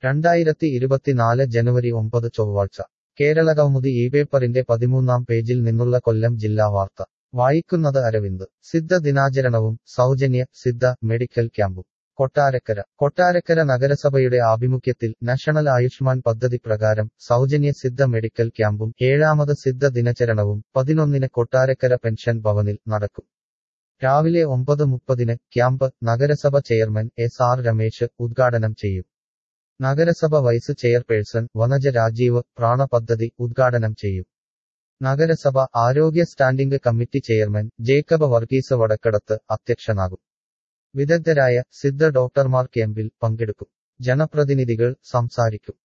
2024 ജനുവരി 9 ചൊവ്വാഴ്ച കേരളകൗമുദി ഈ പേപ്പറിന്റെ 13-ാം പേജിൽ നിന്നുള്ള കൊല്ലം ജില്ലാ വാർത്ത വായിക്കുന്നത് അരവിന്ദ്. സിദ്ധ ദിനാചരണവും സൗജന്യ സിദ്ധ മെഡിക്കൽ ക്യാമ്പും കൊട്ടാരക്കര നഗരസഭയുടെ ആഭിമുഖ്യത്തിൽ നാഷണൽ ആയുഷ്മാൻ പദ്ധതി പ്രകാരം സൗജന്യ സിദ്ധ മെഡിക്കൽ ക്യാമ്പും 7ാമത് സിദ്ധ ദിനാചരണവും 11-ന് കൊട്ടാരക്കര പെൻഷൻ ഭവനിൽ നടക്കും. രാവിലെ 9:30-ന് ക്യാമ്പ് നഗരസഭ ചെയർമാൻ SR രമേശ് ഉദ്ഘാടനം ചെയ്യും. നഗരസഭ വൈസ് ചെയർപേഴ്സൺ വനജ രാജീവ് പ്രാണ പദ്ധതി ഉദ്ഘാടനം ചെയ്യും. നഗരസഭ ആരോഗ്യ standing committee chairman Jacob Varghese Vadakkadath അധ്യക്ഷനാകും. വിദഗ്ധരായ സിദ്ധ ഡോക്ടർമാർ ക്യാമ്പിൽ പങ്കെടുക്കും. ജനപ്രതിനിധികൾ സംസാരിക്കും.